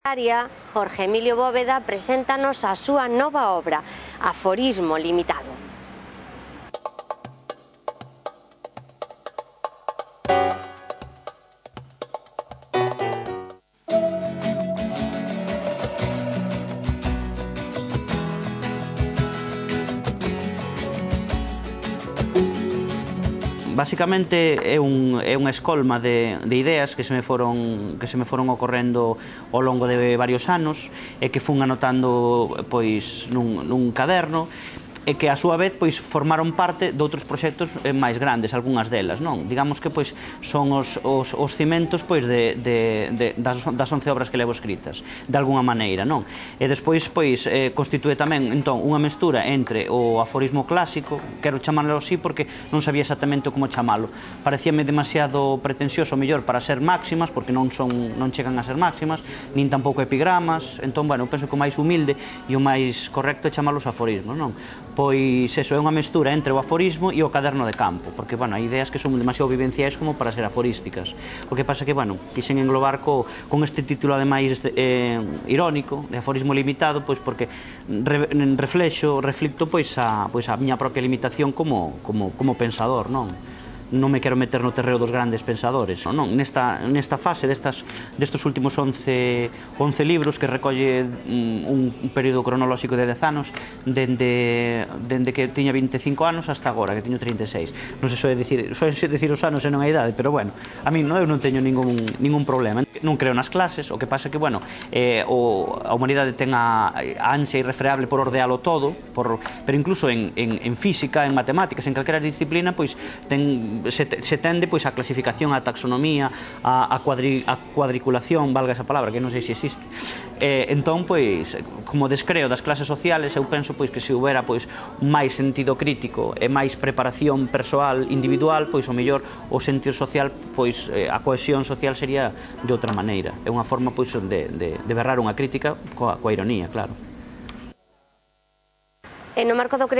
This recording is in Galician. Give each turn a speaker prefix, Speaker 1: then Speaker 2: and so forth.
Speaker 1: Jorge Emilio Bóveda preséntanos a súa nova obra, Aforismo limitado.
Speaker 2: Basicamente é unha escolma de ideas que se me foron ocorrendo ao longo de varios anos e que fun anotando pois nun caderno e que a súa vez pois formaron parte de outros proxectos máis grandes, algunhas delas, non? Digamos que pois son os cimentos pois das 11 obras que levo escritas, de alguna maneira, non? E despois pois constitúe tamén entón unha mestura entre o aforismo clásico, quero chamarlo así porque non sabía exactamente como chamalo. Parecíame demasiado pretencioso mellor para ser máximas, porque non chegan a ser máximas, nin tampouco epigramas, entón, bueno, penso que o máis humilde e o máis correcto é chamalos aforismos, non? Pois eso, é unha mestura entre o aforismo e o caderno de campo, porque, bueno, hai ideas que son demasiado vivenciais como para ser aforísticas. O que pasa que, bueno, quixen englobar con este título, ademais, irónico, de aforismo limitado, pois porque reflito pois a miña propia limitación como pensador, non? Non me quero meter no terreo dos grandes pensadores, non? Nesta fase destos últimos 11 libros que recolle un período cronolóxico de 10 anos, dende que tiña 25 anos hasta agora, que teño 36. Non sei se decir os anos e non a idade, pero bueno, a mí eu non teño ningún problema. Non creo nas clases, o que pasa que, bueno, a humanidade ten a ansia irrefreable por ordealo todo, pero incluso en física, en matemáticas, en calquera disciplina, pois se tende pois a clasificación, a taxonomía, a cuadriculación, valga esa palabra, que non sei se existe. Entón, pois, como descreo das clases sociales, eu penso pois que se houbera pois máis sentido crítico e máis preparación persoal, individual, pois o mellor o sentido social, pois a cohesión social sería de outra maneira. É unha forma pois de berrar unha crítica coa ironía, claro.
Speaker 1: E no marco do